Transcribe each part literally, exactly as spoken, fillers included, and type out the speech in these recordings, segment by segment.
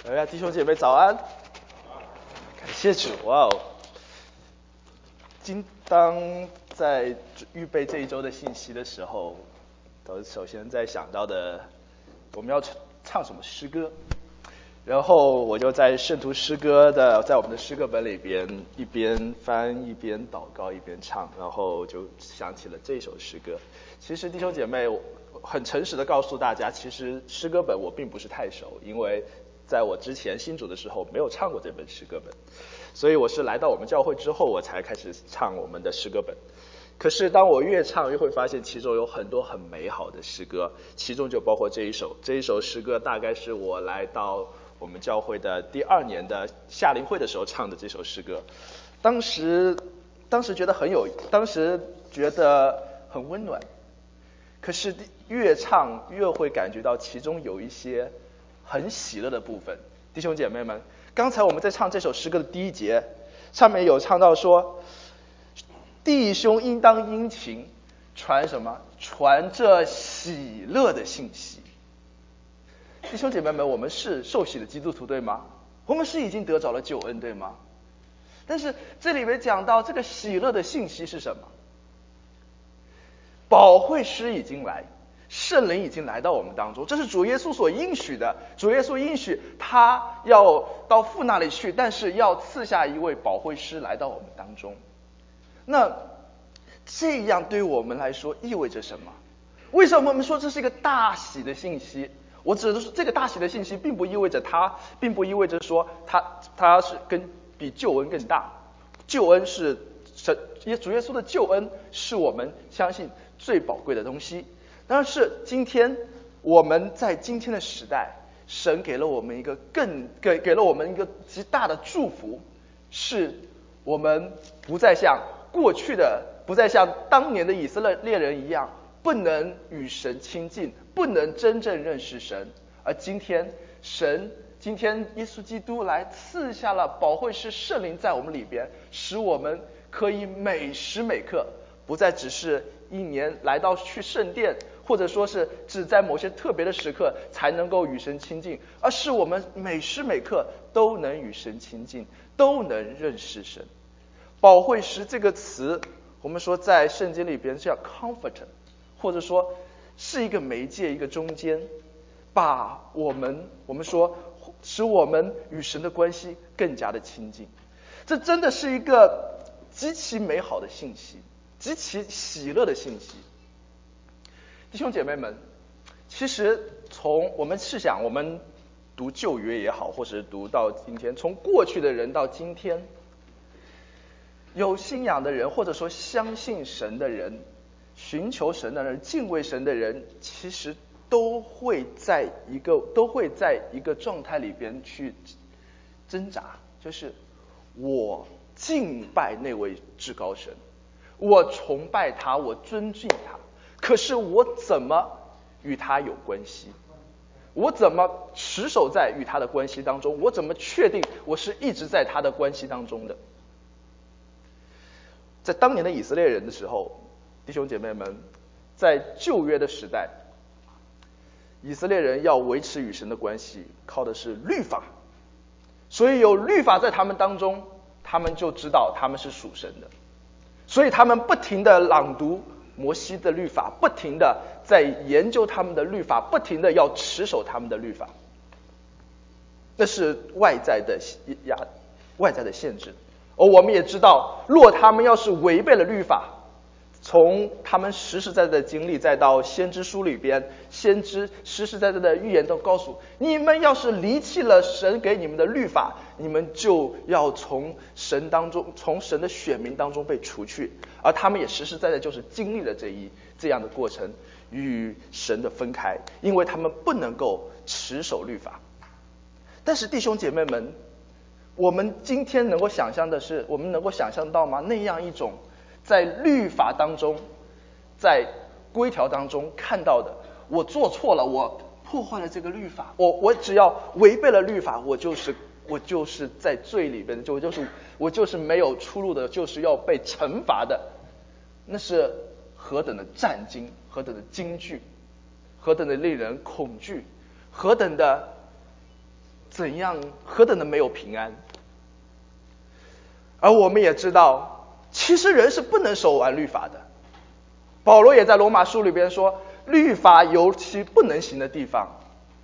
哎呀，弟兄姐妹早安！感谢主，哇哦！今当在预备这一周的信息的时候，都首先在想到的，我们要唱什么诗歌，然后我就在圣徒诗歌的，在我们的诗歌本里边一边翻一边祷告一边唱，然后就想起了这首诗歌。其实弟兄姐妹，很诚实的告诉大家，其实诗歌本我并不是太熟，因为在我之前信主的时候没有唱过这本诗歌本，所以我是来到我们教会之后我才开始唱我们的诗歌本。可是当我越唱越会发现其中有很多很美好的诗歌，其中就包括这一首。这一首诗歌大概是我来到我们教会的第二年的夏令会的时候唱的这首诗歌。当时当时觉得很有当时觉得很温暖，可是越唱越会感觉到其中有一些很喜乐的部分。弟兄姐妹们，刚才我们在唱这首诗歌的第一节，上面有唱到说，弟兄应当殷勤传什么？传这喜乐的信息。弟兄姐妹们，我们是受洗的基督徒，对吗？我们是已经得着了救恩，对吗？但是这里面讲到这个喜乐的信息是什么？保惠师已经来，圣灵已经来到我们当中，这是主耶稣所应许的。主耶稣应许他要到父那里去，但是要赐下一位保惠师来到我们当中。那这样对我们来说意味着什么？为什么我们说这是一个大喜的信息？我指的是这个大喜的信息，并不意味着它，并不意味着说它它是跟比救恩更大。救恩是神主耶稣的救恩是我们相信最宝贵的东西。但是今天我们在今天的时代，神给了我们一个更给给了我们一个极大的祝福，是我们不再像过去的，不再像当年的以色列人一样，不能与神亲近，不能真正认识神。而今天神今天耶稣基督来赐下了保惠师圣灵在我们里边，使我们可以每时每刻不再只是一年来到去圣殿，或者说是只在某些特别的时刻才能够与神亲近，而是我们每时每刻都能与神亲近，都能认识神。保惠师这个词，我们说在圣经里边叫 comforter， 或者说是一个媒介，一个中间，把我们我们说使我们与神的关系更加的亲近。这真的是一个极其美好的信息，极其喜乐的信息。弟兄姐妹们，其实从我们试想，我们读旧约也好，或者读到今天，从过去的人到今天，有信仰的人，或者说相信神的人，寻求神的人，敬畏神的人，其实都会在一个都会在一个状态里边去挣扎，就是我敬拜那位至高神，我崇拜他，我尊敬他，可是我怎么与他有关系？我怎么持守在与他的关系当中？我怎么确定我是一直在他的关系当中的？在当年的以色列人的时候，弟兄姐妹们，在旧约的时代，以色列人要维持与神的关系，靠的是律法。所以有律法在他们当中，他们就知道他们是属神的。所以他们不停的朗读摩西的律法，不停的在研究他们的律法，不停的要持守他们的律法。那是外在的压，外在的限制。而我们也知道，若他们要是违背了律法，从他们实实在在的经历，再到先知书里边，先知实实在在的预言都告诉你们，要是离弃了神给你们的律法，你们就要从神当中，从神的选民当中被除去。而他们也实实在在就是经历了这一这样的过程，与神的分开，因为他们不能够持守律法。但是弟兄姐妹们，我们今天能够想象的是，我们能够想象到吗？那样一种在律法当中，在规条当中看到的，我做错了，我破坏了这个律法，我我只要违背了律法，我就是我就是在罪里边，就就是我就是没有出路的，就是要被惩罚的。那是何等的战惊，何等的惊惧，何等的令人恐惧，何等的怎样何等的没有平安。而我们也知道，其实人是不能守完律法的。保罗也在罗马书里边说，律法有其不能行的地方，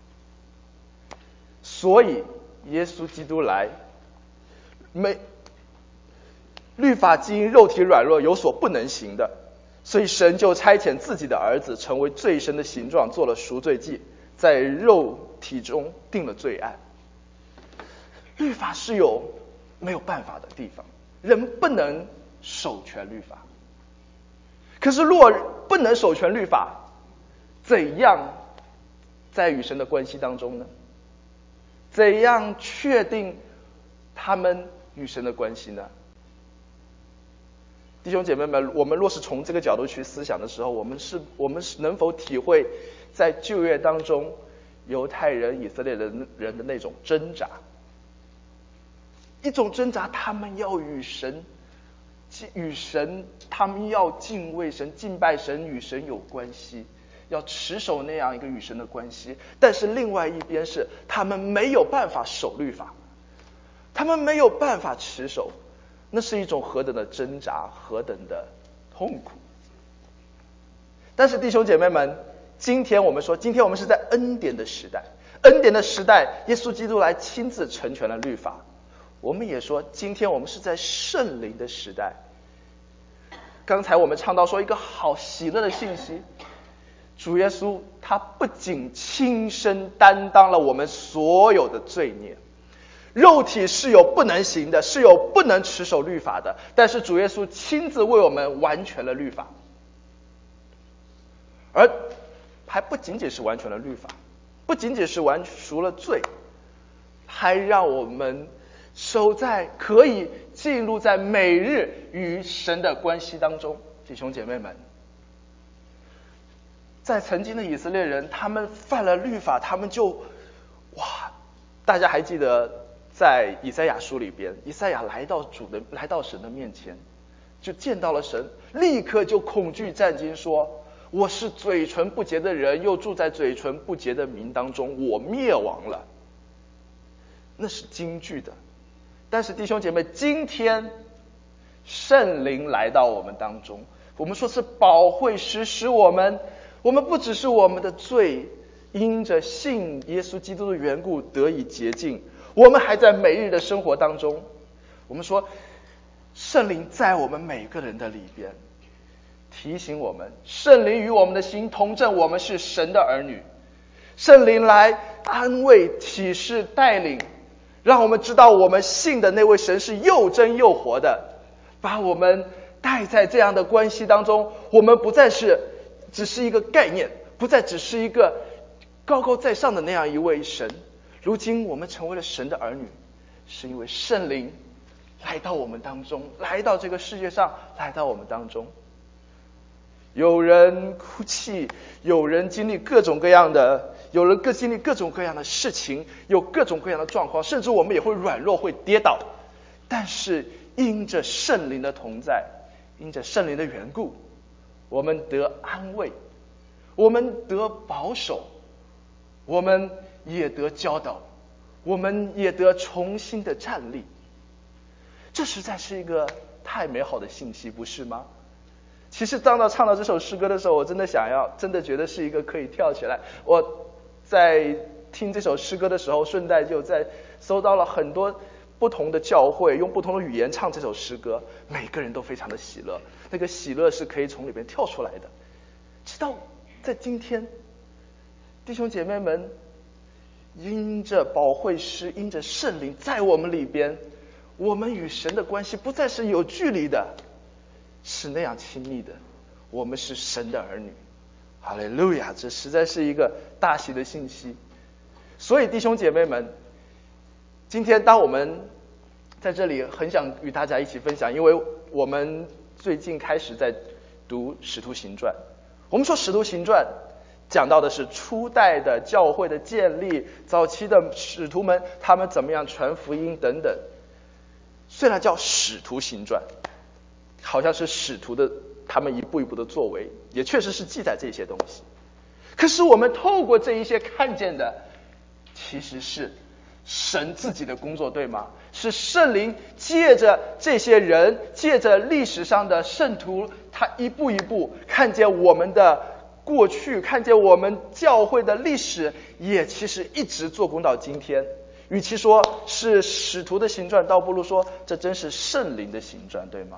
所以耶稣基督来，没律法基因肉体软弱有所不能行的，所以神就差遣自己的儿子成为罪身的形状，做了赎罪祭，在肉体中定了罪案。律法是有没有办法的地方，人不能守全律法。可是若不能守全律法，怎样在与神的关系当中呢？怎样确定他们与神的关系呢？弟兄姐妹们，我们若是从这个角度去思想的时候，我们是我们是能否体会在旧约当中犹太人以色列人人的那种挣扎，一种挣扎，他们要与神与神他们要敬畏神，敬拜神，与神有关系，要持守那样一个与神的关系。但是另外一边是他们没有办法守律法，他们没有办法持守，那是一种何等的挣扎，何等的痛苦。但是弟兄姐妹们，今天我们说，今天我们是在恩典的时代，恩典的时代，耶稣基督来亲自成全了律法。我们也说，今天我们是在圣灵的时代。刚才我们唱到说一个好喜乐的信息，主耶稣他不仅亲身担当了我们所有的罪孽，肉体是有不能行的，是有不能持守律法的，但是主耶稣亲自为我们完全了律法，而还不仅仅是完全了律法，不仅仅是完赎了罪，还让我们守在可以进入在每日与神的关系当中。弟兄姐妹们，在曾经的以色列人，他们犯了律法，他们就哇，大家还记得在以赛亚书里边，以赛亚来到主的来到神的面前，就见到了神，立刻就恐惧战惊，说我是嘴唇不洁的人，又住在嘴唇不洁的民当中，我灭亡了。那是惊惧的。但是弟兄姐妹，今天圣灵来到我们当中，我们说是保惠师，使我们我们不只是我们的罪因着信耶稣基督的缘故得以洁净，我们还在每日的生活当中，我们说圣灵在我们每个人的里边提醒我们，圣灵与我们的心同证，我们是神的儿女。圣灵来安慰、启示、带领，让我们知道我们信的那位神是又真又活的，把我们带在这样的关系当中。我们不再是只是一个概念，不再只是一个高高在上的那样一位神，如今我们成为了神的儿女，是因为圣灵来到我们当中，来到这个世界上，来到我们当中。有人哭泣，有人经历各种各样的有人各经历各种各样的事情，有各种各样的状况，甚至我们也会软弱，会跌倒。但是因着圣灵的同在，因着圣灵的缘故，我们得安慰，我们得保守，我们也得教导，我们也得重新的站立。这实在是一个太美好的信息，不是吗？其实当到唱到这首诗歌的时候，我真的想要真的觉得是一个可以跳起来。我在听这首诗歌的时候，顺带就在搜到了很多不同的教会用不同的语言唱这首诗歌，每个人都非常的喜乐，那个喜乐是可以从里面跳出来的。直到在今天，弟兄姐妹们，因着保惠师，因着圣灵在我们里边，我们与神的关系不再是有距离的，是那样亲密的，我们是神的儿女。哈利路亚！这实在是一个大喜的信息。所以弟兄姐妹们，今天当我们在这里很想与大家一起分享，因为我们最近开始在读使徒行传。我们说使徒行传讲到的是初代的教会的建立，早期的使徒们他们怎么样传福音等等。虽然叫使徒行传，好像是使徒的他们一步一步的作为，也确实是记载这些东西。可是我们透过这一些看见的，其实是神自己的工作，对吗？是圣灵借着这些人，借着历史上的圣徒，他一步一步看见我们的过去，看见我们教会的历史，也其实一直做工到今天。与其说是使徒的行传，倒不如说这真是圣灵的行传，对吗？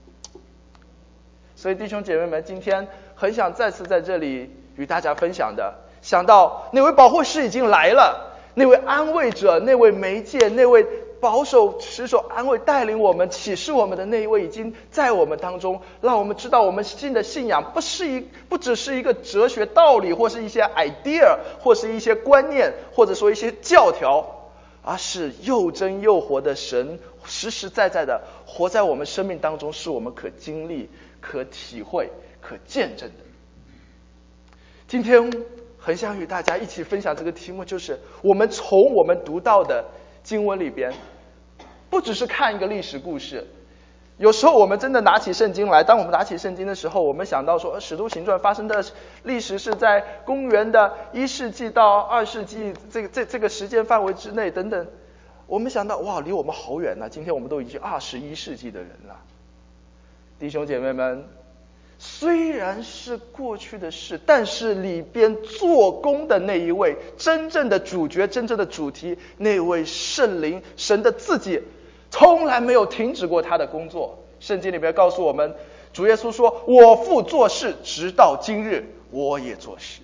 所以弟兄姐妹们，今天很想再次在这里与大家分享的，想到那位保惠师已经来了，那位安慰者，那位媒介，那位保守持守安慰带领我们启示我们的那一位已经在我们当中，让我们知道我们新的信仰不是一不只是一个哲学道理，或是一些 idea， 或是一些观念，或者说一些教条，而是又真又活的神实实在在的活在我们生命当中，是我们可经历、可体会、可见证的。今天很想与大家一起分享这个题目，就是我们从我们读到的经文里边，不只是看一个历史故事。有时候我们真的拿起圣经来，当我们拿起圣经的时候，我们想到说使徒行传发生的历史是在公元的一世纪到二世纪这个这这个时间范围之内等等，我们想到哇，离我们好远啊，今天我们都已经二十一世纪的人了。弟兄姐妹们，虽然是过去的事，但是里边做工的那一位真正的主角，真正的主题，那位圣灵神的自己从来没有停止过他的工作。圣经里面告诉我们，主耶稣说，我父做事直到今日，我也做事。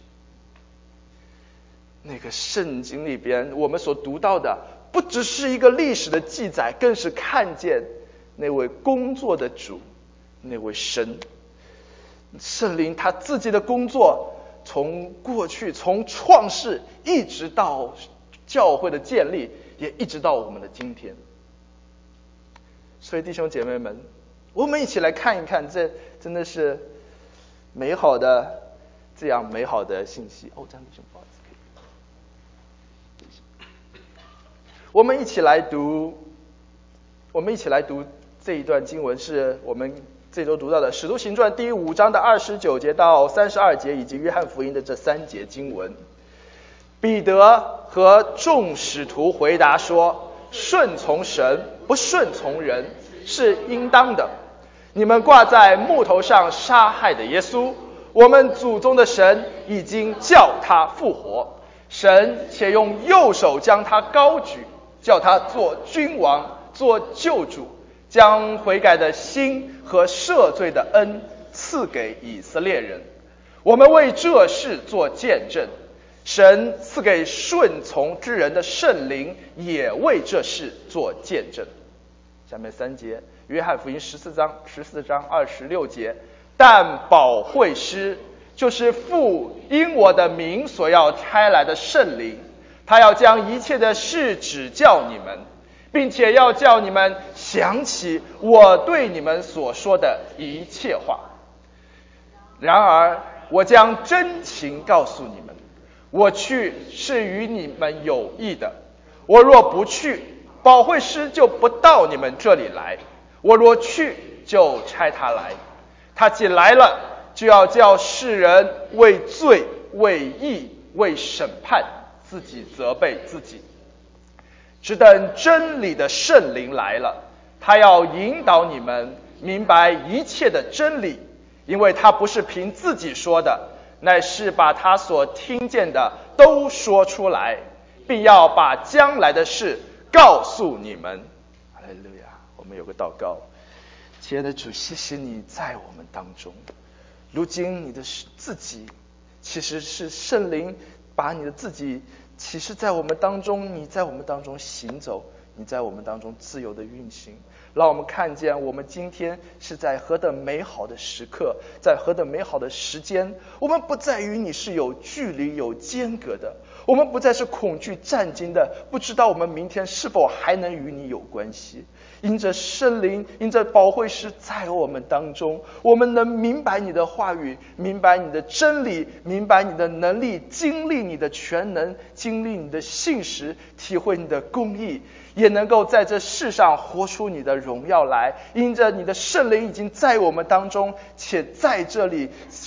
那个圣经里边我们所读到的不只是一个历史的记载，更是看见那位工作的主，那位神圣灵他自己的工作，从过去从创世一直到教会的建立，也一直到我们的今天。所以弟兄姐妹们，我们一起来看一看，这真的是美好的这样美好的信息。哦，张弟兄不好意思，可以我们一起来读我们一起来读这一段经文，是我们这周读到的《使徒行传》第五章的二十九节到三十二节，以及约翰福音的这三节经文。彼得和众使徒回答说，顺从神不顺从人是应当的。你们挂在木头上杀害的耶稣，我们祖宗的神已经叫他复活，神且用右手将他高举，叫他做君王，做救主，将悔改的心和赦罪的恩赐给以色列人。我们为这事做见证，神赐给顺从之人的圣灵也为这事做见证。下面三节，约翰福音十四章十四章二十六节，但保惠师就是父因我的名所要差来的圣灵，他要将一切的事指教你们，并且要叫你们想起我对你们所说的一切话。然而我将真情告诉你们，我去是与你们有益的，我若不去，保惠师就不到你们这里来，我若去，就差他来。他既来了，就要叫世人为罪、为义、为审判自己责备自己。只等真理的圣灵来了，他要引导你们明白一切的真理，因为他不是凭自己说的，乃是把他所听见的都说出来，并要把将来的事告诉你们。哈利路亚！我们有个祷告。亲爱的主，谢谢你在我们当中，如今你的自己其实是圣灵把你的自己启示在我们当中，你在我们当中行走，你在我们当中自由的运行，让我们看见我们今天是在何等美好的时刻，在何等美好的时间。我们不再与你是有距离有间隔的，我们不再是恐惧战惊的，不知道我们明天是否还能与你有关系。因着圣灵，因着保惠师在我们当中，我们能明白你的话语，明白你的真理，明白你的能力，经历你的全能，经历你的信实，体会你的公义，也能够在这世上活出你的荣耀来。因着你的圣灵已经在我们当中，且在这里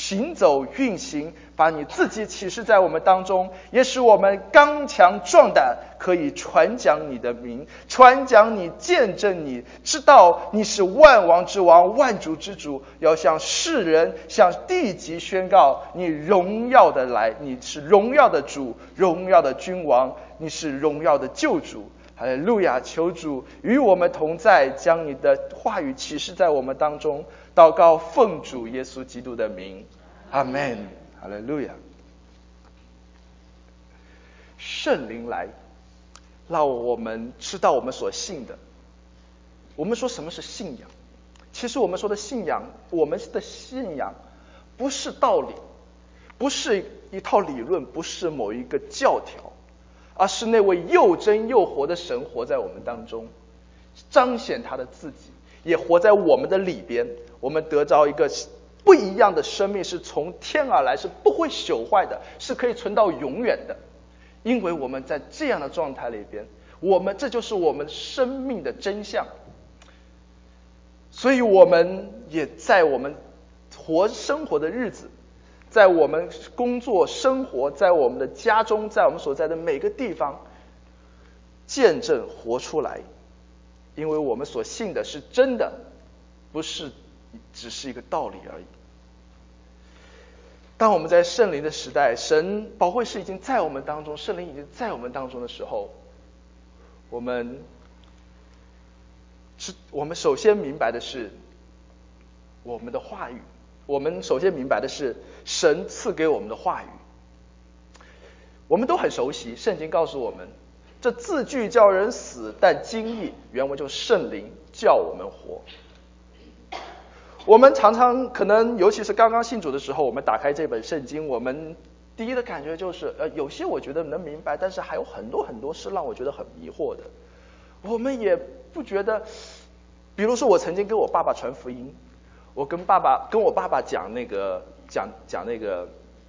行走运行，把你自己启示在我们当中，也使我们刚强壮胆，可以传讲你的名，传讲你，见证你，知道你是万王之王，万主之主，要向世人向地极宣告你荣耀的来，你是荣耀的主，荣耀的君王，你是荣耀的救主。哈利路亚！求主与我们同在，将你的话语启示在我们当中。祷告奉主耶稣基督的名，阿们。哈利路亚！圣灵来，让我们知道我们所信的。我们说什么是信仰？其实我们说的信仰，我们的信仰不是道理，不是一套理论，不是某一个教条，而是那位又真又活的神活在我们当中，彰显他的自己，也活在我们的里边。我们得着一个不一样的生命，是从天而来，是不会朽坏的，是可以存到永远的。因为我们在这样的状态里边，我们这就是我们生命的真相。所以我们也在我们活生活的日子，在我们工作生活，在我们的家中，在我们所在的每个地方，见证活出来。因为我们所信的是真的，不是只是一个道理而已。当我们在圣灵的时代，神保惠师已经在我们当中，圣灵已经在我们当中的时候，我们是我们首先明白的是我们的话语，我们首先明白的是神赐给我们的话语。我们都很熟悉，圣经告诉我们，这字句叫人死，但经意原文就是圣灵叫我们活。我们常常可能，尤其是刚刚信主的时候，我们打开这本圣经，我们第一的感觉就是，呃，有些我觉得能明白，但是还有很多很多是让我觉得很迷惑的。我们也不觉得，比如说我曾经跟我爸爸传福音，我跟爸爸跟我爸爸讲那个讲讲那个，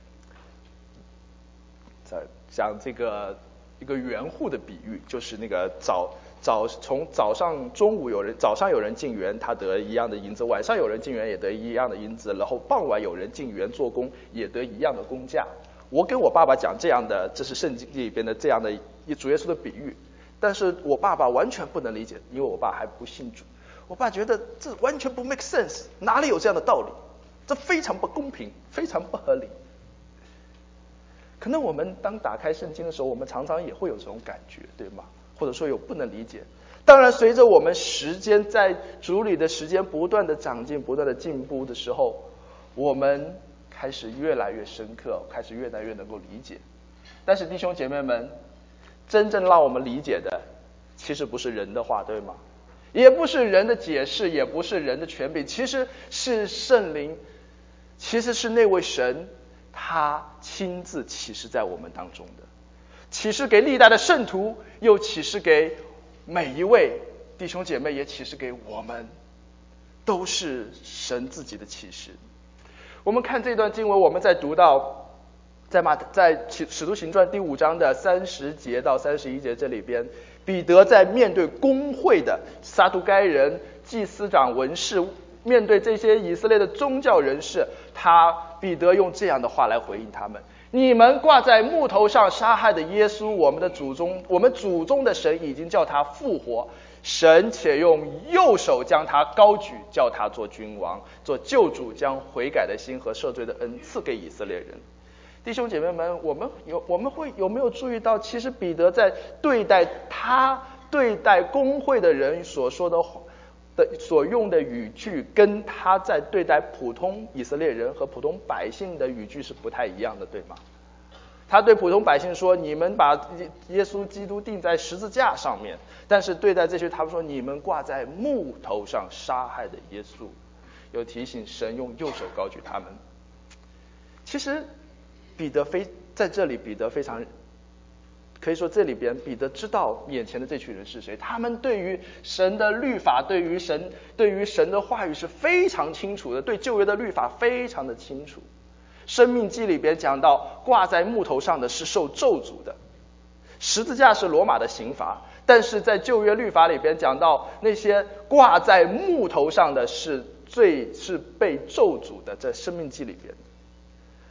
在讲这个一个园户的比喻，就是那个早。早从早上中午有人早上有人进园，他得一样的银子，晚上有人进园也得一样的银子，然后傍晚有人进园做工也得一样的工价。我跟我爸爸讲这样的，这是圣经里边的这样的一主耶稣的比喻，但是我爸爸完全不能理解，因为我爸还不信主。我爸觉得这完全不 make sense， 哪里有这样的道理？这非常不公平，非常不合理。可能我们当打开圣经的时候，我们常常也会有这种感觉，对吗？或者说有不能理解。当然随着我们时间在主里的时间不断的长进，不断的进步的时候，我们开始越来越深刻，开始越来越能够理解。但是弟兄姐妹们，真正让我们理解的其实不是人的话，对吗？也不是人的解释，也不是人的权柄，其实是圣灵，其实是那位神，他亲自启示在我们当中的，启示给历代的圣徒，又启示给每一位弟兄姐妹，也启示给我们，都是神自己的启示。我们看这段经文，我们在读到在马在使徒行传第五章的三十节到三十一节这里边，彼得在面对公会的撒都该人、祭司长、文士，面对这些以色列的宗教人士，他彼得用这样的话来回应他们：你们挂在木头上杀害的耶稣，我们的祖宗，我们祖宗的神已经叫他复活，神且用右手将他高举，叫他做君王，做救主，将悔改的心和赦罪的恩赐给以色列人。弟兄姐妹们，我们有我们会有没有注意到，其实彼得在对待他对待公会的人所说的话的所用的语句，跟他在对待普通以色列人和普通百姓的语句是不太一样的，对吗？他对普通百姓说：你们把耶稣基督钉在十字架上面，但是对待这些他们说：你们挂在木头上杀害的耶稣，有提醒神用右手高举他们。其实彼得非在这里，彼得非常可以说，这里边彼得知道眼前的这群人是谁，他们对于神的律法，对于神对于神的话语是非常清楚的，对旧约的律法非常的清楚。生命记里边讲到，挂在木头上的是受咒诅的，十字架是罗马的刑罚，但是在旧约律法里边讲到，那些挂在木头上的是最是被咒诅的，在生命记里边。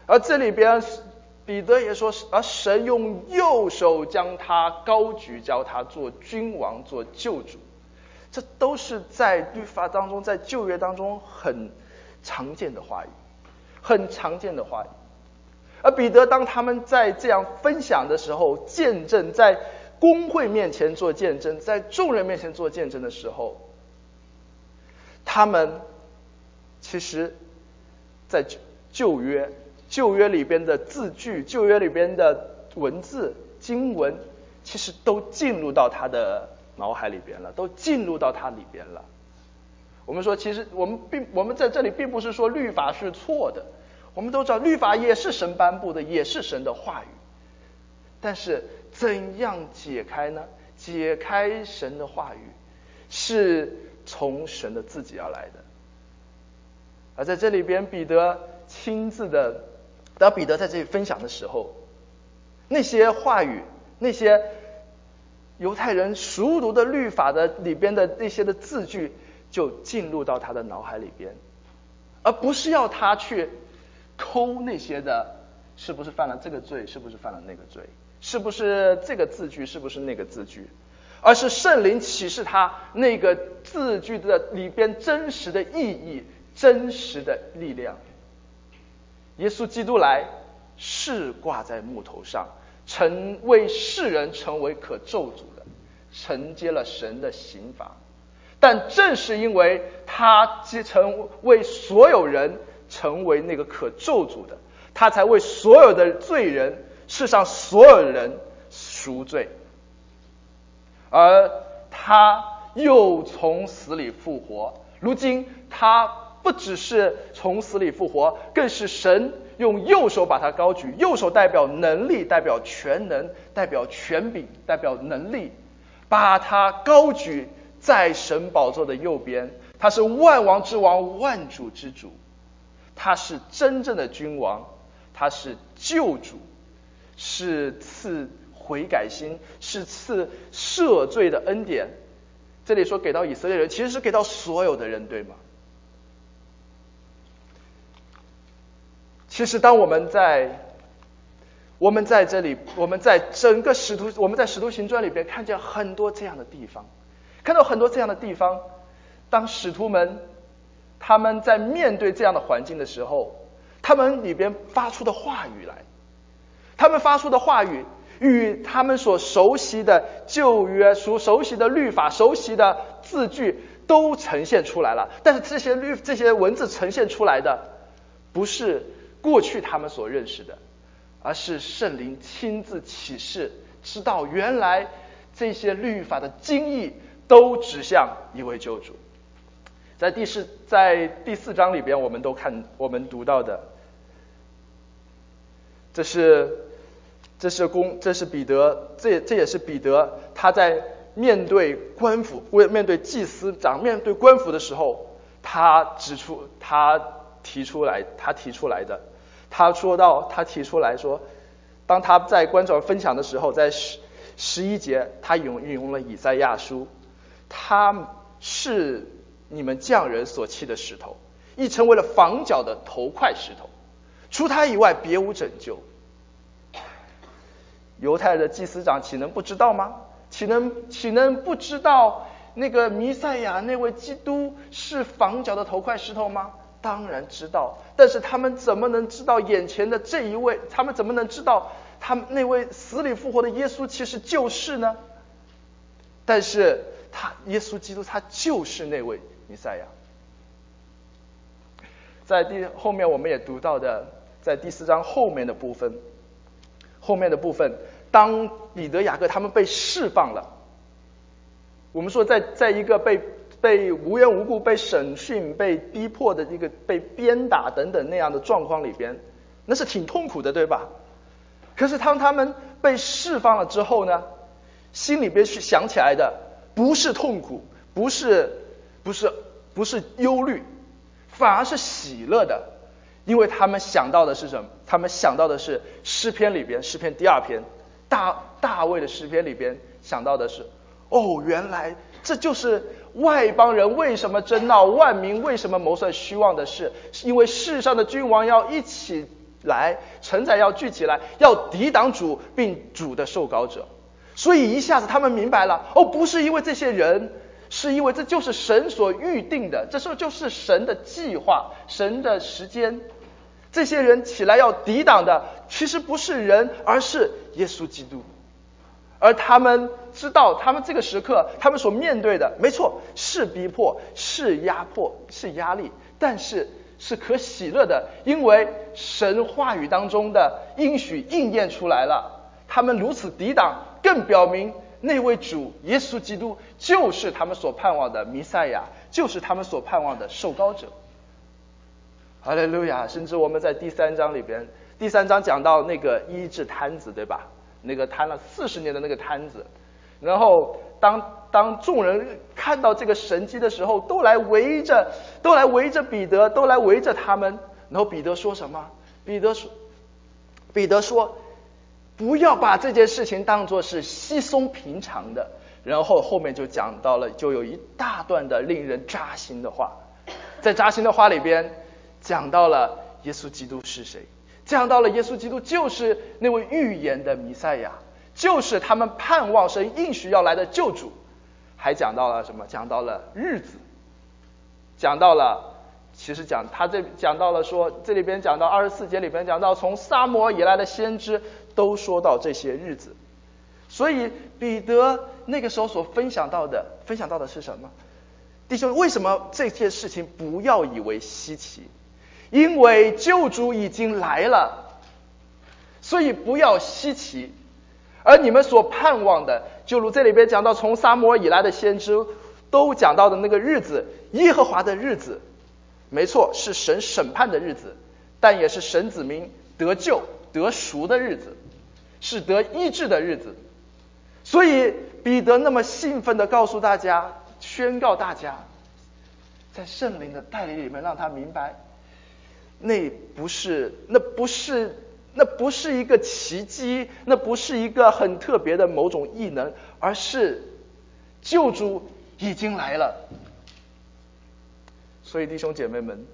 而这里边彼得也说，而神用右手将他高举，叫他做君王，做救主。这都是在律法当中，在旧约当中很常见的话语，很常见的话语。而彼得当他们在这样分享的时候，见证，在公会面前做见证，在众人面前做见证的时候，他们其实在旧约旧约里边的字句，旧约里边的文字经文，其实都进入到他的脑海里边了，都进入到他里边了。我们说，其实我们并我们在这里并不是说律法是错的，我们都知道律法也是神颁布的，也是神的话语。但是怎样解开呢？解开神的话语是从神的自己而来的。而在这里边，彼得亲自的，当彼得在这里分享的时候，那些话语，那些犹太人熟读的律法的里边的那些的字句，就进入到他的脑海里边，而不是要他去抠那些的，是不是犯了这个罪，是不是犯了那个罪，是不是这个字句，是不是那个字句，而是圣灵启示他那个字句的里边真实的意义，真实的力量。耶稣基督来是挂在木头上，成为世人成为可咒诅的，承接了神的刑罚。但正是因为他成为所有人成为那个可咒诅的，他才为所有的罪人，世上所有人赎罪。而他又从死里复活，如今他不只是从死里复活，更是神用右手把他高举，右手代表能力，代表全能，代表权柄，代表能力，把他高举在神宝座的右边。他是万王之王，万主之主，他是真正的君王，他是救主，是赐悔改心，是赐赦罪的恩典。这里说给到以色列人，其实是给到所有的人，对吗？其实当我们在我们在这里，我们在整个使徒我们在使徒行传里边看见很多这样的地方，看到很多这样的地方，当使徒们他们在面对这样的环境的时候，他们里边发出的话语来，他们发出的话语与他们所熟悉的旧约、所熟悉的律法、熟悉的字句都呈现出来了。但是这些律这些文字呈现出来的，不是过去他们所认识的，而是圣灵亲自启示，知道原来这些律法的精义都指向一位救主。在第四在第四章里边，我们都看我们读到的，这是这是公这是彼得，这这也是彼得他在面对官府、面对祭司长、面对官府的时候，他指出他提出来他提出来的。他说到，他提出来说，当他在官长分享的时候，在十十一节，他引引用了以赛亚书，他是你们匠人所弃的石头，已成为了房角的头块石头，除他以外别无拯救。犹太的祭司长岂能不知道吗？岂能岂能不知道那个弥赛亚那位基督是房角的头块石头吗？当然知道，但是他们怎么能知道眼前的这一位？他们怎么能知道他们那位死里复活的耶稣其实就是呢？但是他耶稣基督他就是那位弥赛亚。在第后面我们也读到的，在第四章后面的部分，后面的部分，当彼得、雅各他们被释放了，我们说在在一个被被无缘无故被审讯、被逼迫的一个被鞭打等等那样的状况里边，那是挺痛苦的，对吧？可是当他们被释放了之后呢，心里边去想起来的不是痛苦，不是不是不是忧虑，反而是喜乐的，因为他们想到的是什么？他们想到的是诗篇里边，诗篇第二篇，大大卫的诗篇里边想到的是，哦，原来这就是外邦人为什么争闹，万民为什么谋算虚妄的事，因为世上的君王要一起来，承载要聚起来，要抵挡主并主的受膏者。所以一下子他们明白了，哦，不是因为这些人，是因为这就是神所预定的，这时候就是神的计划，神的时间。这些人起来要抵挡的，其实不是人，而是耶稣基督。而他们知道，他们这个时刻，他们所面对的，没错，是逼迫，是压迫，是压力，但是是可喜乐的，因为神话语当中的应许应验出来了。他们如此抵挡，更表明那位主耶稣基督就是他们所盼望的弥赛亚，就是他们所盼望的受膏者。哈利路亚！甚至我们在第三章里边，第三章讲到那个医治瘫子，对吧？那个瘫了四十年的那个瘫子，然后当当众人看到这个神迹的时候，都来围着，都来围着彼得，都来围着他们。然后彼得说什么？彼得说，彼得说，不要把这件事情当作是稀松平常的。然后后面就讲到了，就有一大段的令人扎心的话，在扎心的话里边。讲到了耶稣基督是谁，讲到了耶稣基督就是那位预言的弥赛亚，就是他们盼望神应许要来的救主。还讲到了什么？讲到了日子，讲到了，其实讲他这讲到了说，这里边讲到二十四节里边讲到，从撒母耳以来的先知都说到这些日子。所以彼得那个时候所分享到的，分享到的是什么？弟兄，为什么这件事情不要以为稀奇？因为救主已经来了，所以不要稀奇。而你们所盼望的，就如这里边讲到从撒母耳以来的先知都讲到的那个日子，耶和华的日子，没错，是神审判的日子，但也是神子民得救得赎的日子，是得医治的日子。所以彼得那么兴奋地告诉大家，宣告大家，在圣灵的带领里面，让他明白，那不是，那不是，那不是一个奇迹，那不是一个很特别的某种异能，而是救主已经来了。所以弟兄姐妹们，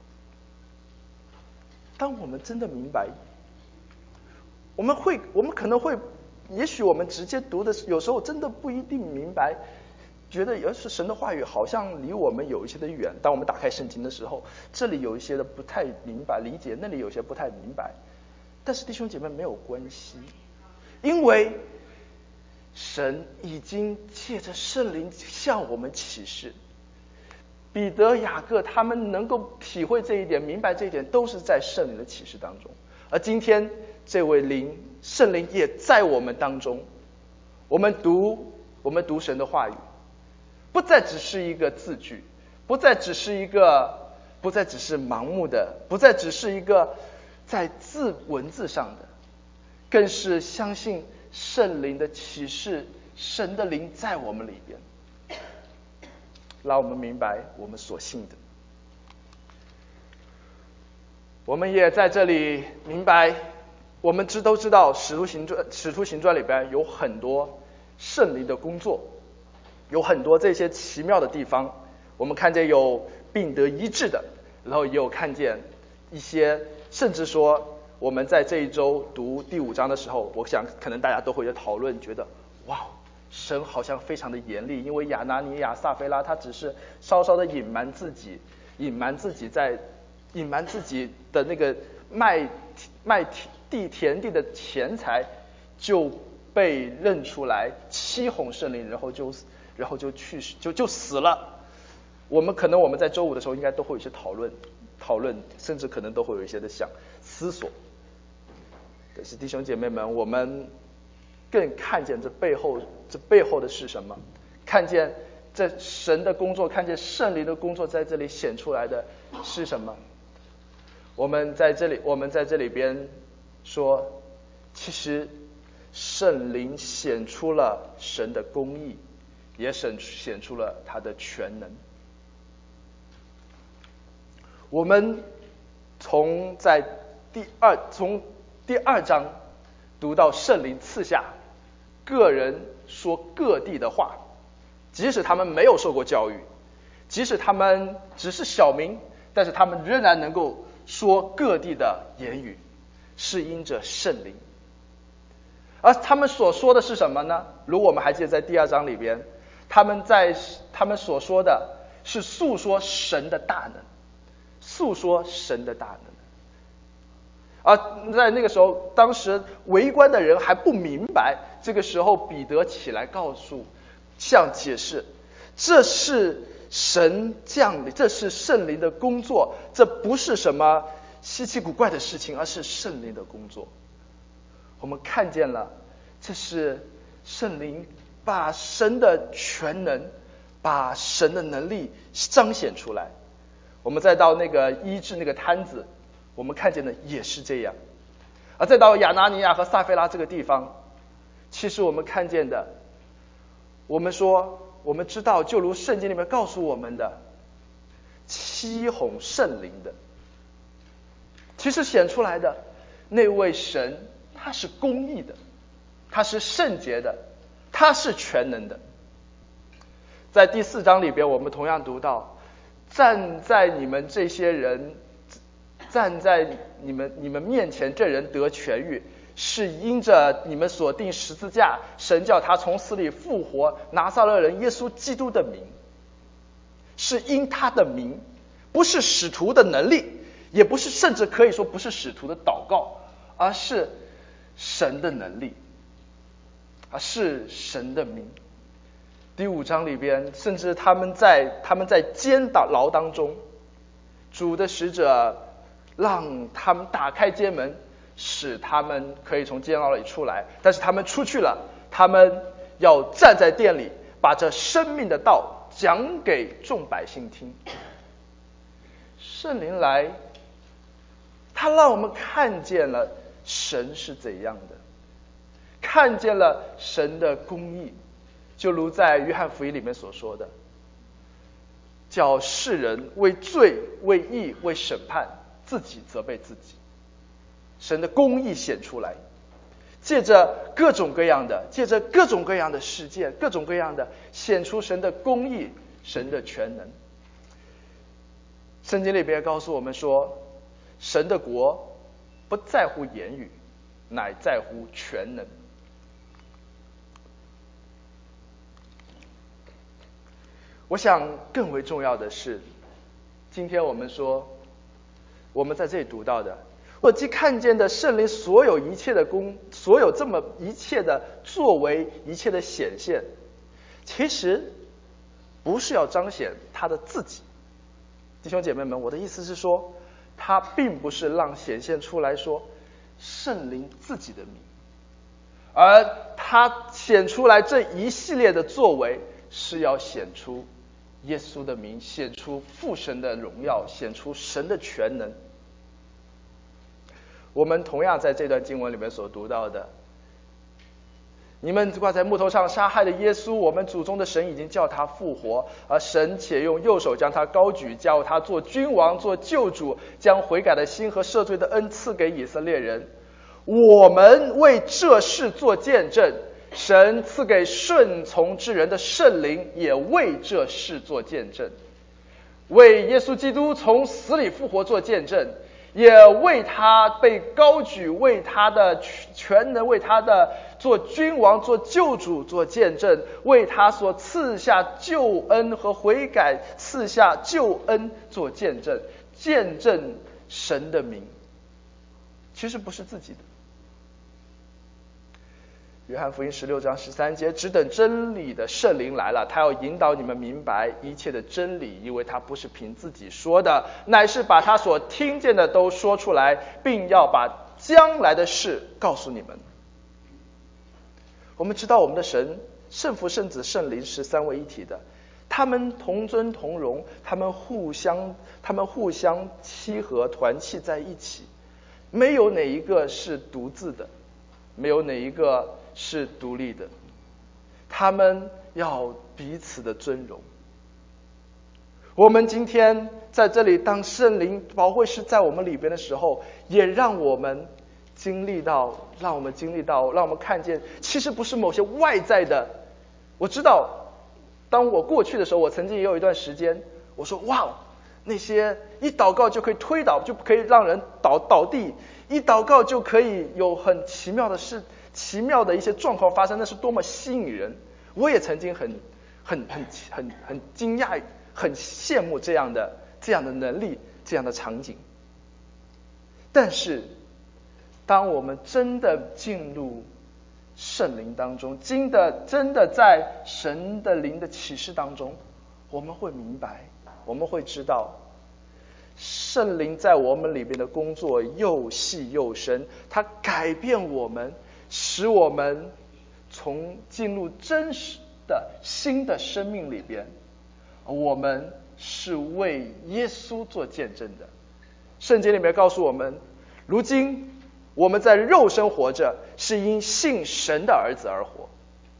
当我们真的明白，我们会，我们可能会，也许我们直接读的，有时候真的不一定明白。觉得要是神的话语好像离我们有一些的远，当我们打开圣经的时候，这里有一些的不太明白理解，那里有些不太明白。但是弟兄姐妹没有关系，因为神已经借着圣灵向我们启示。彼得、雅各他们能够体会这一点，明白这一点，都是在圣灵的启示当中。而今天这位灵，圣灵也在我们当中。我们读，我们读神的话语，不再只是一个字句，不再只是一个，不再只是盲目的，不再只是一个在字文字上的，更是相信圣灵的启示，神的灵在我们里边，让我们明白我们所信的。我们也在这里明白，我们知都知道使徒行传使徒行传里边有很多圣灵的工作，有很多这些奇妙的地方。我们看见有病得医治的，然后也有看见一些，甚至说我们在这一周读第五章的时候，我想可能大家都会有讨论，觉得哇，神好像非常的严厉，因为亚拿尼亚、撒非拉他只是稍稍的隐瞒自己，隐瞒自己在隐瞒自己的那个卖卖地田地的钱财，就被认出来欺哄圣灵，然后就然后就去世，就就死了。我们可能我们在周五的时候应该都会有一些讨论讨论，甚至可能都会有一些的想思索。但是弟兄姐妹们，我们更看见这背后这背后的是什么？看见这神的工作，看见圣灵的工作在这里显出来的是什么？我们在这里我们在这里边说，其实圣灵显出了神的公义，也显显出了他的全能。我们从在第二从第二章读到圣灵赐下个人说各地的话，即使他们没有受过教育，即使他们只是小民，但是他们仍然能够说各地的言语。 是因着圣灵。而他们所说的是什么呢？如果我们还记得在第二章里边，他们在他们所说的是诉说神的大能，诉说神的大能。而在那个时候，当时围观的人还不明白，这个时候彼得起来告诉，向解释，这是神降临，这是圣灵的工作，这不是什么稀奇古怪的事情，而是圣灵的工作。我们看见了，这是圣灵把神的全能，把神的能力彰显出来。我们再到那个医治那个摊子，我们看见的也是这样。而再到亚拿尼亚和撒非拉这个地方，其实我们看见的，我们说我们知道，就如圣经里面告诉我们的，七红圣灵的，其实显出来的那位神，他是公义的，他是圣洁的，他是全能的。在第四章里边，我们同样读到，站在你们这些人，站在你们你们面前这人得痊愈，是因着你们所定十字架，神叫他从死里复活，拿撒勒人耶稣基督的名，是因他的名，不是使徒的能力，也不是，甚至可以说不是使徒的祷告，而是神的能力，而是神的名。第五章里边，甚至他们在他们在监牢当中，主的使者让他们打开监门，使他们可以从监牢里出来。但是他们出去了，他们要站在殿里，把这生命的道讲给众百姓听。圣灵来，他让我们看见了神是怎样的，看见了神的公义，就如在约翰福音里面所说的，叫世人为罪、为义、为审判，自己责备自己。神的公义显出来，借着各种各样的，借着各种各样的事件，各种各样的显出神的公义、神的全能。圣经里边告诉我们说，神的国不在乎言语，乃在乎全能。我想更为重要的是，今天我们说，我们在这里读到的，我既看见的圣灵所有一切的功，所有这么一切的作为，一切的显现，其实不是要彰显他的自己。弟兄姐妹们，我的意思是说，他并不是让显现出来说圣灵自己的名，而他显出来这一系列的作为，是要显出耶稣的名，显出父神的荣耀，显出神的全能。我们同样在这段经文里面所读到的，你们挂在木头上杀害的耶稣，我们祖宗的神已经叫他复活，而神且用右手将他高举，叫他做君王，做救主，将悔改的心和赦罪的恩赐给以色列人。我们为这事做见证，神赐给顺从之人的圣灵也为这事做见证，为耶稣基督从死里复活做见证，也为他被高举，为他的全能，为他的做君王、做救主做见证，为他所赐下救恩和悔改赐下救恩做见证，见证神的名，其实不是自己的。约翰福音十六章十三节，只等真理的圣灵来了，他要引导你们明白一切的真理，因为他不是凭自己说的，乃是把他所听见的都说出来，并要把将来的事告诉你们。我们知道我们的神圣父、圣子、圣灵是三位一体的，他们同尊同荣，他们互相他们互相契合团契在一起，没有哪一个是独自的，没有哪一个是独立的，他们要彼此的尊荣。我们今天在这里，当圣灵保惠师在我们里边的时候，也让我们经历到，让我们经历到，让我们看见，其实不是某些外在的。我知道，当我过去的时候，我曾经也有一段时间，我说哇， 那些一祷告就可以推倒，就可以让人倒倒地，一祷告就可以有很奇妙的事、奇妙的一些状况发生，那是多么吸引人！我也曾经很、很、很、很、很惊讶、很羡慕这样的、这样的能力、这样的场景。但是，当我们真的进入圣灵当中，真的真的在神的灵的启示当中，我们会明白，我们会知道，圣灵在我们里边的工作又细又深，它改变我们，使我们从进入真实的新的生命里边，我们是为耶稣做见证的。圣经里面告诉我们，如今我们在肉身活着，是因信神的儿子而活。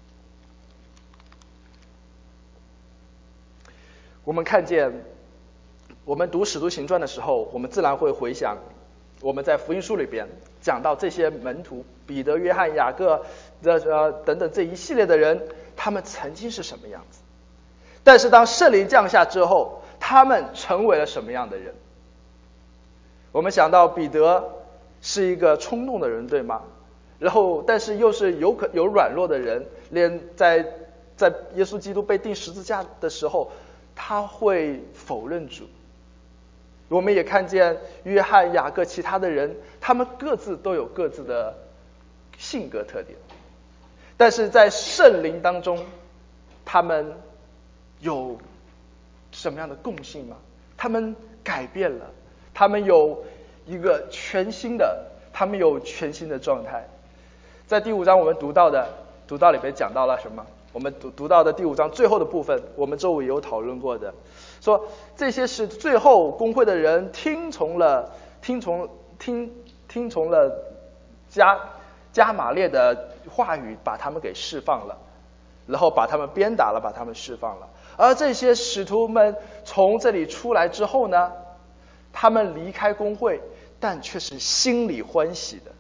我们看见，我们读使徒行传的时候，我们自然会回想我们在福音书里边讲到这些门徒彼得、约翰、雅各的呃等等这一系列的人，他们曾经是什么样子。但是当圣灵降下之后，他们成为了什么样的人？我们想到彼得是一个冲动的人，对吗？然后但是又是有可有软弱的人，连在在耶稣基督被钉十字架的时候，他会否认主。我们也看见约翰、雅各其他的人，他们各自都有各自的性格特点，但是在圣灵当中，他们有什么样的共性吗？他们改变了，他们有一个全新的，他们有全新的状态。在第五章我们读到的，读到里边讲到了什么？我们读读到的第五章最后的部分，我们周围有讨论过的，说这些是最后公会的人听从了听从听听从了加加马列的话语，把他们给释放了，然后把他们鞭打了，把他们释放了。而这些使徒们从这里出来之后呢，他们离开公会，但却是心里欢喜的。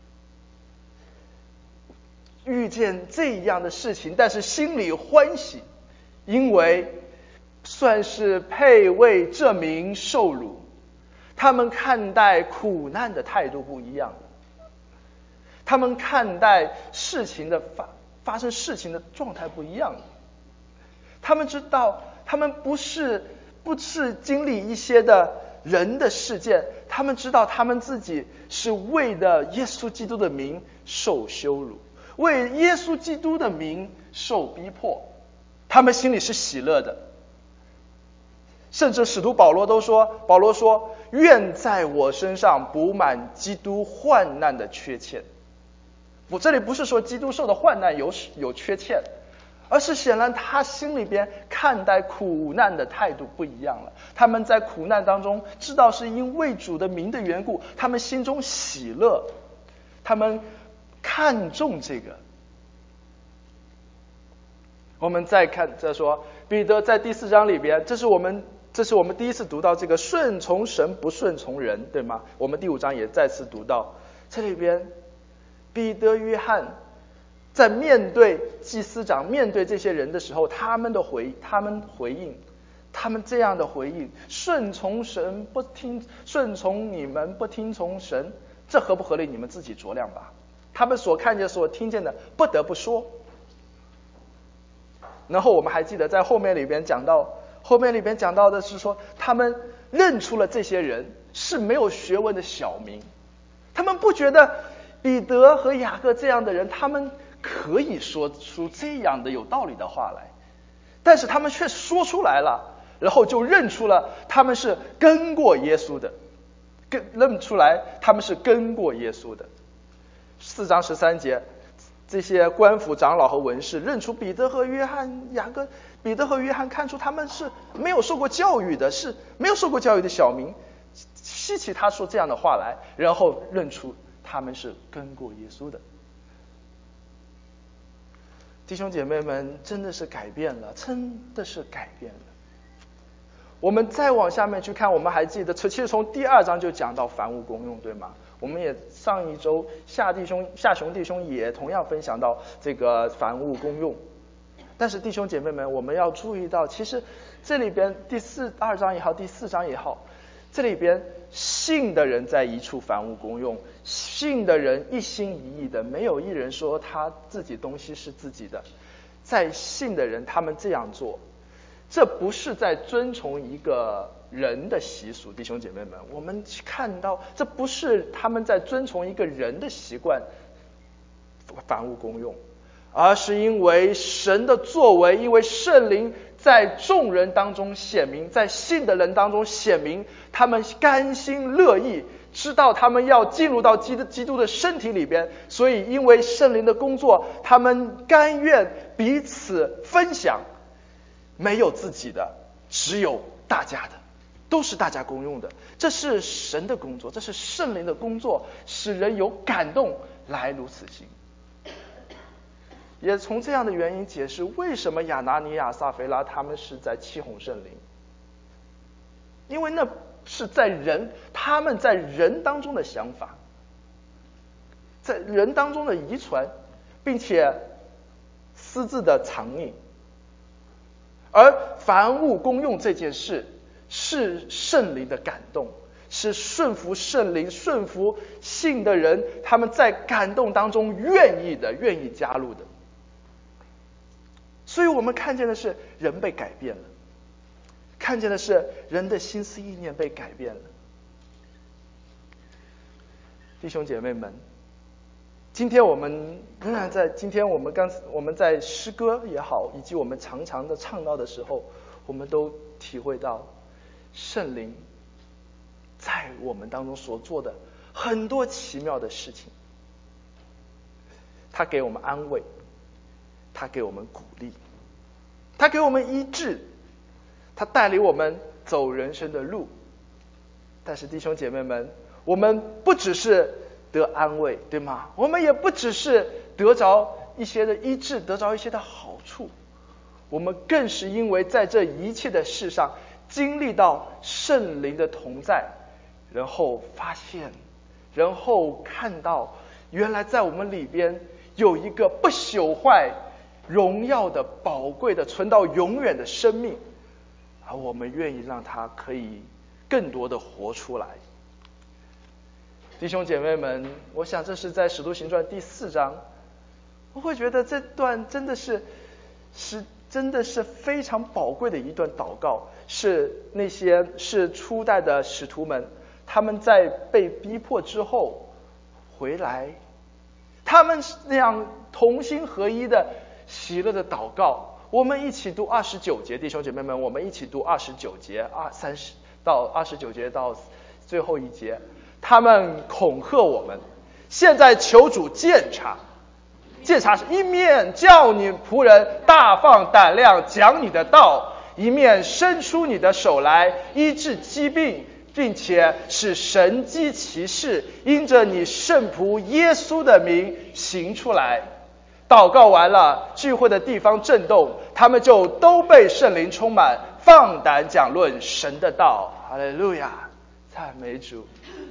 遇见这样的事情，但是心里欢喜，因为算是配为这名受辱。他们看待苦难的态度不一样，他们看待事情的发发生事情的状态不一样。他们知道，他们不是不是经历一些的人的事件，他们知道他们自己是为了耶稣基督的名受羞辱，为耶稣基督的名受逼迫，他们心里是喜乐的。甚至使徒保罗都说，保罗说，愿在我身上补满基督患难的缺欠。我这里不是说基督受的患难有有缺欠，而是显然他心里边看待苦难的态度不一样了。他们在苦难当中知道是因为主的名的缘故，他们心中喜乐，他们看重这个。我们再看再说，彼得在第四章里边，这是我们这是我们第一次读到这个顺从神不顺从人，对吗？我们第五章也再次读到，这里边彼得、约翰在面对祭司长、面对这些人的时候，他们的回他们回应，他们这样的回应，顺从神不听，顺从你们不听从神，这合不合理？你们自己酌量吧。他们所看见、所听见的，不得不说。然后我们还记得在后面里边讲到，后面里边讲到的是说，他们认出了这些人是没有学问的小民，他们不觉得彼得和雅各这样的人，他们可以说出这样的有道理的话来，但是他们却说出来了，然后就认出了他们是跟过耶稣的，跟认出来他们是跟过耶稣的。四章十三节，这些官府长老和文士认出彼得和约翰、雅各，彼得和约翰看出他们是没有受过教育的，是没有受过教育的小民，稀奇他说这样的话来，然后认出他们是跟过耶稣的。弟兄姐妹们，真的是改变了，真的是改变了。我们再往下面去看，我们还记得，其实从第二章就讲到凡物公用，对吗？我们也上一周夏弟兄、夏雄弟兄也同样分享到这个凡物公用。 但是弟兄姐妹们，我们要注意到，其实这里边第四二章也好，第四章也好，这里边信的人在一处凡物公用，信的人一心一意的，没有一人说他自己东西是自己的。在信的人他们这样做，这不是在遵从一个人的习俗，弟兄姐妹们，我们看到这不是他们在遵从一个人的习惯凡物公用，而是因为神的作为，因为圣灵在众人当中显明，在信的人当中显明，他们甘心乐意，知道他们要进入到基督基督的身体里边，所以因为圣灵的工作，他们甘愿彼此分享，没有自己的，只有大家的，都是大家公用的。这是神的工作，这是圣灵的工作，使人有感动来如此行。也从这样的原因解释为什么亚拿尼亚撒腓拉他们是在欺哄圣灵，因为那是在人他们在人当中的想法，在人当中的遗传，并且私自的藏匿。而凡物公用这件事是圣灵的感动，是顺服圣灵顺服信的人他们在感动当中愿意的愿意加入的。所以我们看见的是人被改变了，看见的是人的心思意念被改变了。弟兄姐妹们，今天我们仍然在今天我们刚我们在诗歌也好，以及我们常常的唱到的时候，我们都体会到圣灵在我们当中所做的很多奇妙的事情。他给我们安慰，他给我们鼓励，他给我们医治，他带领我们走人生的路。但是弟兄姐妹们，我们不只是得安慰，对吗？我们也不只是得着一些的医治，得着一些的好处，我们更是因为在这一切的事上经历到圣灵的同在，然后发现，然后看到原来在我们里边有一个不朽坏荣耀的宝贵的存到永远的生命，而我们愿意让它可以更多的活出来。弟兄姐妹们，我想这是在使徒行传第四章，我会觉得这段真的是是真的是非常宝贵的一段祷告，是那些是初代的使徒们，他们在被逼迫之后回来，他们那样同心合一的喜乐的祷告。我们一起读二十九节，弟兄姐妹们，我们一起读二十九节，二三十到二十九节到最后一节。他们恐吓我们，现在求主鉴察，鉴察是一面叫你仆人大放胆量讲你的道，一面伸出你的手来医治疾病，并且使神迹奇事因着你圣仆耶稣的名行出来。祷告完了，聚会的地方震动，他们就都被圣灵充满，放胆讲论神的道。哈利路亚，赞美主。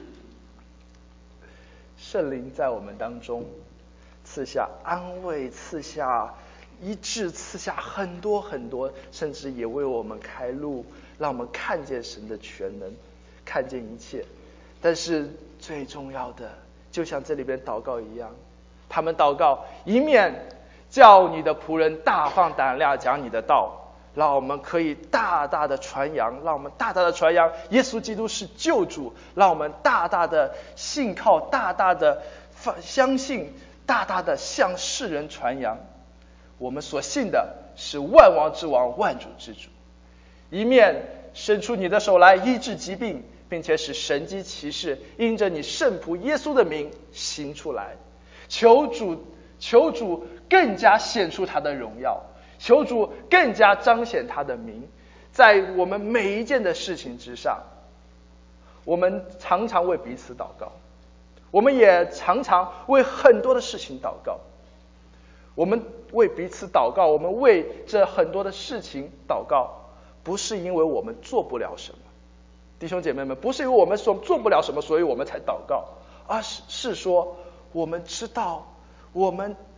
圣灵在我们当中赐下安慰，赐下医治，赐下很多很多，甚至也为我们开路，让我们看见神的全能，看见一切。但是最重要的，就像这里边祷告一样，他们祷告一面叫你的仆人大放胆量讲你的道，让我们可以大大的传扬，让我们大大的传扬耶稣基督是救主，让我们大大的信靠，大大的相信，大大的向世人传扬我们所信的是万王之王，万主之主。一面伸出你的手来医治疾病，并且使神迹奇事因着你圣仆耶稣的名行出来。求主求主更加显出他的荣耀，求主更加彰显他的名，在我们每一件的事情之上。我们常常为彼此祷告，我们也常常为很多的事情祷告。我们为彼此祷告，我们为这很多的事情祷告，不是因为我们做不了什么，弟兄姐妹们，不是因为我们所做不了什么所以我们才祷告，而是是说我们知道我们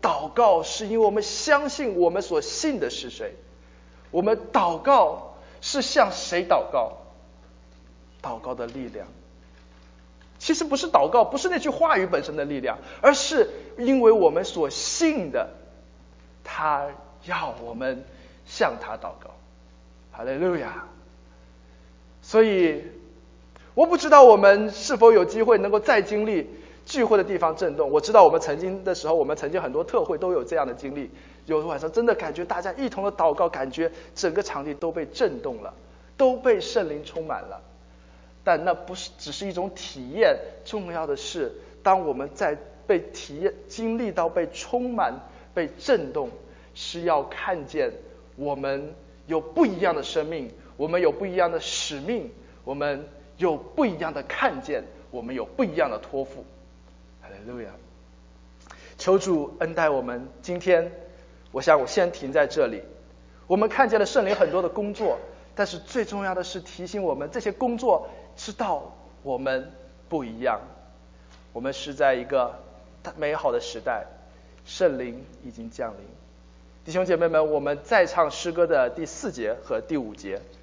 祷告是因为我们相信我们所信的是谁。我们祷告是向谁祷告？祷告的力量其实不是祷告，不是那句话语本身的力量，而是因为我们所信的，他要我们向他祷告。哈利路亚。所以我不知道我们是否有机会能够再经历聚会的地方震动。我知道我们曾经的时候，我们曾经很多特会都有这样的经历，有的晚上真的感觉大家一同的祷告，感觉整个场地都被震动了，都被圣灵充满了。但那不是只是一种体验，重要的是当我们在被体验经历到被充满被震动，是要看见我们有不一样的生命，我们有不一样的使命，我们有不一样的看见，我们有不一样的托付。哈利路亚。求主恩待我们。今天我想我先停在这里。我们看见了圣灵很多的工作，但是最重要的是提醒我们，这些工作知道我们不一样。我们是在一个美好的时代，圣灵已经降临。弟兄姐妹们，我们再唱诗歌的第四节和第五节。